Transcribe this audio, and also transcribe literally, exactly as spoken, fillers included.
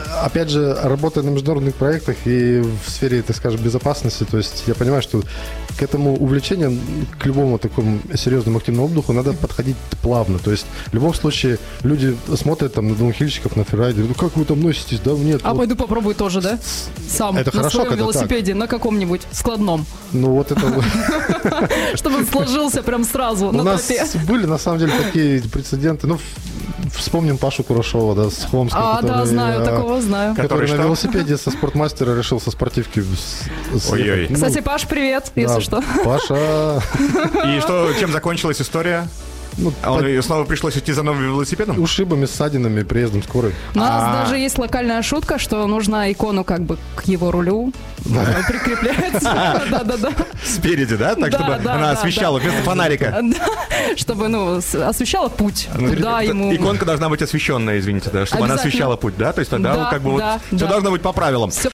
опять же, работая на международных проектах и в сфере, так скажем, безопасности, то есть я понимаю, что к этому увлечению, к любому такому серьезному активному отдыху надо подходить плавно. То есть в любом случае люди смотрят там на даунхильщиков, на фрирайдеров, ну как вы там носитесь, да нет. А вот. пойду попробую тоже, да? Сам Это на хорошо, своем когда велосипеде, так. на каком-нибудь складном. Ну вот это... Чтобы он сложился прям сразу на У нас тропе. были на самом деле такие прецеденты. Ну, вспомним Пашу Курашова, да, с Хомска. А, да, знаю, такого знаю. Который на что? велосипеде со спортмастера решил со спортивки... Ой-ой. Кстати, Паш, привет, если что. Паша... И что, чем закончилась история? Ну, а он под... снова пришлось идти за новым велосипедом? Ушибами, ссадинами, приездом скорой. У нас А-а-а. даже есть локальная шутка, что нужно икону как бы к его рулю прикреплять. Да-да-да. Спереди, да? Так, чтобы она освещала вместо фонарика. Чтобы, ну, освещала путь. Да, ему... Иконка должна быть освещенная, извините, да, чтобы она освещала путь, да? То есть тогда как бы вот все должно быть по правилам.